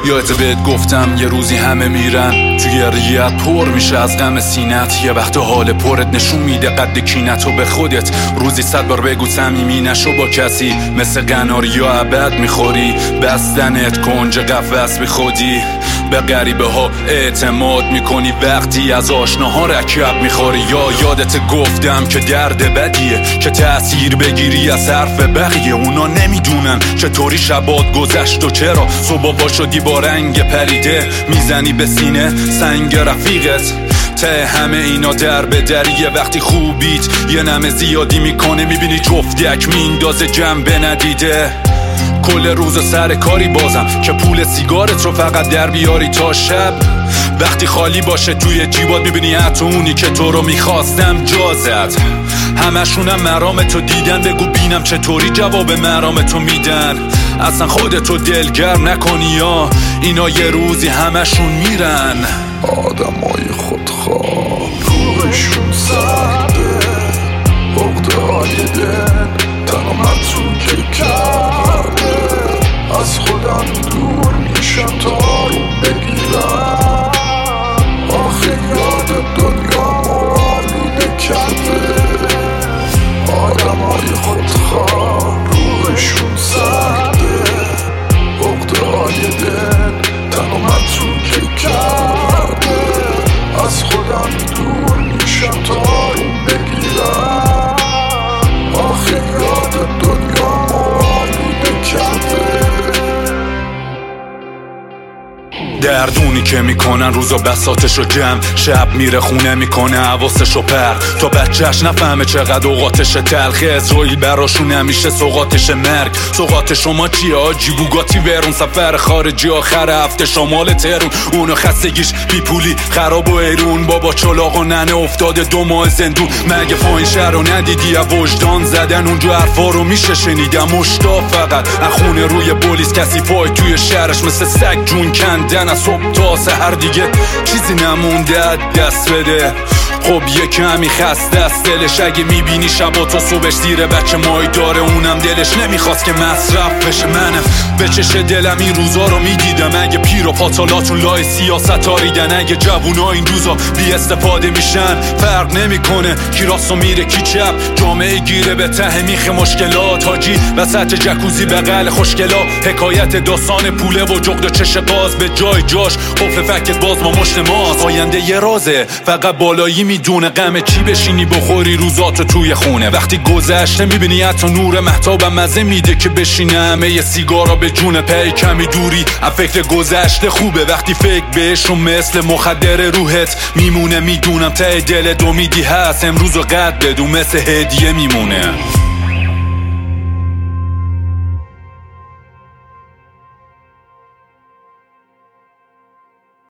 یادت بهت گفتم یه روزی همه میرن توی ریت پر میشه از غم سینت. یه وقت حال پرت نشون میده قد کینتو به خودت. روزی 100 بار بگو صمیمی نشو با کسی، مثل قناری یا ابد میخوری. بستنت کنج قفس بی خودی، به غریبه ها اعتماد میکنی وقتی از آشناها رکب میخوری. یا یادت گفتم که درد بدیه که تأثیر بگیری از حرف بقیه. اونا نمیدونن چطوری شبات گذشت و چرا صبح پا شدی با رنگ پریده. میزنی به سینه سنگ رفیقت، ته همه اینا در به دریه. وقتی خوبیت یه نمه زیادی میکنه، میبینی جفتک میندازه جنبه ندیده. کل روز سر کاری بازم که پول سیگارت رو فقط در بیاری تا شب. وقتی خالی باشه توی جیبات میبینی حتی اونی که تو رو میخواستم جا زد. همشونم مرامتو دیدن، بگو بینم چطوری جواب مرامتو میدن. اصلا خودتو دلگرم نکنی یا اینا یه روزی همشون میرن. آدمای خودخواه روحشون سرده، عقده های دل تنها متروکه کرده. از خودم دور میشم تا آروم بگیرم، آخه یاد دنیا آلوده کرده. آدمای خودخواه روحشون سرده، عقده های دل تنها متروکه کرده. از خودم دور میشم تا آروم بگیرم، آخه یاد دنیا آلوده کرده. دردونی که میکنن روزا بساتشو جمع، شب میره خونه میکنه حواسشو پر. تا بچهش نفهمه چقدر اوقاتش تلخه. اسرائیل براشون همیشه سوقاتش مرگ. سوقات شما چیه آجی؟ بوگاتی ورون، سفر خارجی آخر هفته شمال تهرون. اونو خستگیش بی پولی خراب و ایرون، بابا چلاق و ننه افتاده 2 ماه زندون. مگه فاین شهر رو ندیدی وجدان زدن؟ اونجا حرفا رو میشه شنیدم مشتاق فقط اخونه روی پلیس. کسی پای توی شهرش مثل سگ جون کندن. از صبح تا سحر دیگه چیزی نمونده دست بده. خب یه کمی خسته است دلش، اگه میبینی شبا تا صبحش زیر بچه مای داره. اونم دلش نمیخواست که مصرف بشه. منم به چش دلم این روزا رو میدیدم. اگه پیر و پاتالاتون لای سیاست آریدن، اگه جوونا این روزا بی استفاده میشن، فرق نمیکنه کی راست و میره کی چپ. جامعه گیره به ته میخ مشکلات حاجی، وسط جکوزی بغل خوشگلا. حکایت داستان پوله و جغد و چش قاز، به جای جاش قفل فکت باز ما مشت ماست. آینده یه رازه فقط بالایی میدونه، غم چی بشینی بخوری روزاتو توی خونه. وقتی گذشته میبینی حتی نور مهتابم مزه میده که بشینه همه یه سیگارا به جون پی. کمی دوری از فکر گذشته خوبه، وقتی فکر بهشون مثل مخدر روحت میمونه. میدونم ته دلت امیدی هست، امروزو قد بدون مثل هدیه میمونه.